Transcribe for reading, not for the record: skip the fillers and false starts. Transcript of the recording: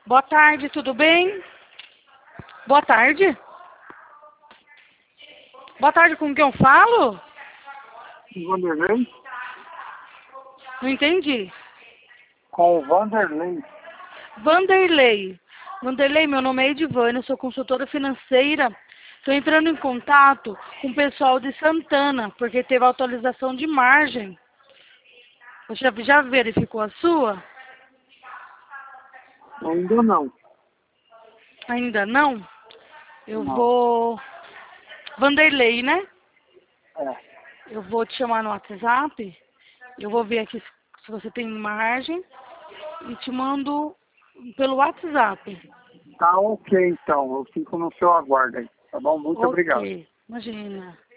Boa tarde, tudo bem? Boa tarde. Boa tarde, com quem eu falo? Vanderlei? Não entendi. Com o Vanderlei. Vanderlei. Vanderlei, meu nome é Edivânia, eu sou consultora financeira. Estou entrando em contato com o pessoal de Santana, porque teve atualização de margem. Você já verificou a sua? Ainda não. Ainda não? Eu Não. vou... Vanderlei, né? É. Eu vou te chamar no WhatsApp. Eu vou ver aqui se você tem margem e te mando pelo WhatsApp. Tá ok, então. Eu fico no seu aguardo aí. Tá bom? Muito obrigado. Ok, imagina.